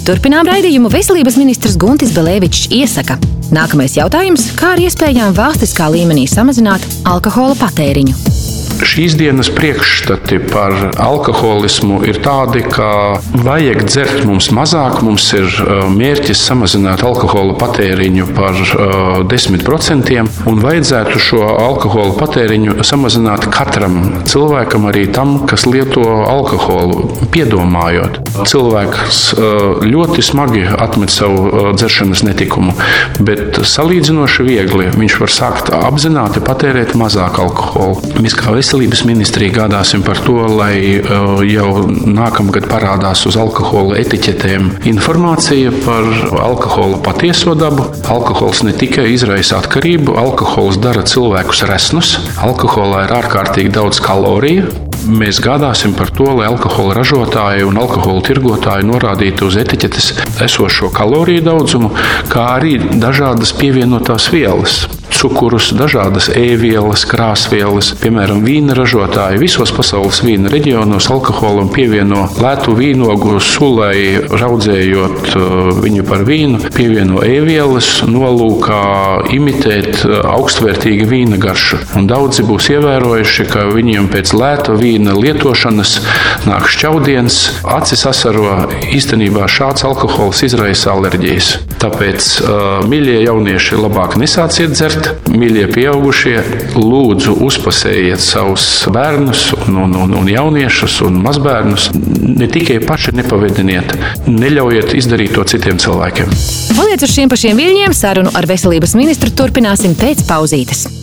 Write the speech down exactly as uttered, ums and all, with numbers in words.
Turpinām raidījumu veselības ministrs Guntis Belēvičs iesaka. Nākamais jautājums – kā ar iespējām valstiskā līmenī samazināt alkohola patēriņu? Šīs dienas priekšstati par alkoholismu ir tādi, ka vajag dzert mums mazāk, mums ir mērķis samazināt alkohola patēriņu par desmit procentiem, un vajadzētu šo alkohola patēriņu samazināt katram cilvēkam, arī tam, kas lieto alkoholu, piedomājot. Cilvēks ļoti smagi atmet savu dzeršanas netikumu, bet salīdzinoši viegli viņš var sākt apzināti patērēt mazāk alkoholu. Mēs kā Veselības ministrija gādāsim par to, lai jau nākamgad parādās uz alkohola etiķetēm informācija par alkohola patieso dabu. Alkohols ne tikai izraisa atkarību, alkohols dara cilvēkus resnus. Alkoholā ir ārkārtīgi daudz kaloriju. Mēs gādāsim par to, lai alkohola ražotāji un alkohola tirgotāji norādītu uz etiķetes esošo kaloriju daudzumu, kā arī dažādas pievienotās vielas. Cukurus, dažādas e-vielas, krāsvielas, piemēram, vīna ražotāji visos pasaules vīna reģionos alkoholam pievieno lētu vīnogu sulai, raudzējot viņu par vīnu, pievieno e-vielas nolūkā imitēt augstvērtīga vīna garšu. Un daudzi būs ievērojuši, ka viņiem pēc lēta vīna lietošanas nāk šķaudiens, acis asaro. Īstenībā šāds alkohols izraisa alerģijas. Tāpēc, mīļie jaunieši, labāk nesāciet dzert. Mīļie pieaugušie, lūdzu uzpasējiet savus bērnus un, un, un, un jauniešus un mazbērnus. Ne tikai paši nepavediniet, neļaujiet izdarīt to citiem cilvēkiem. Paliec uz šiem pašiem viļņiem, sarunu ar veselības ministru turpināsim pēc pauzītes.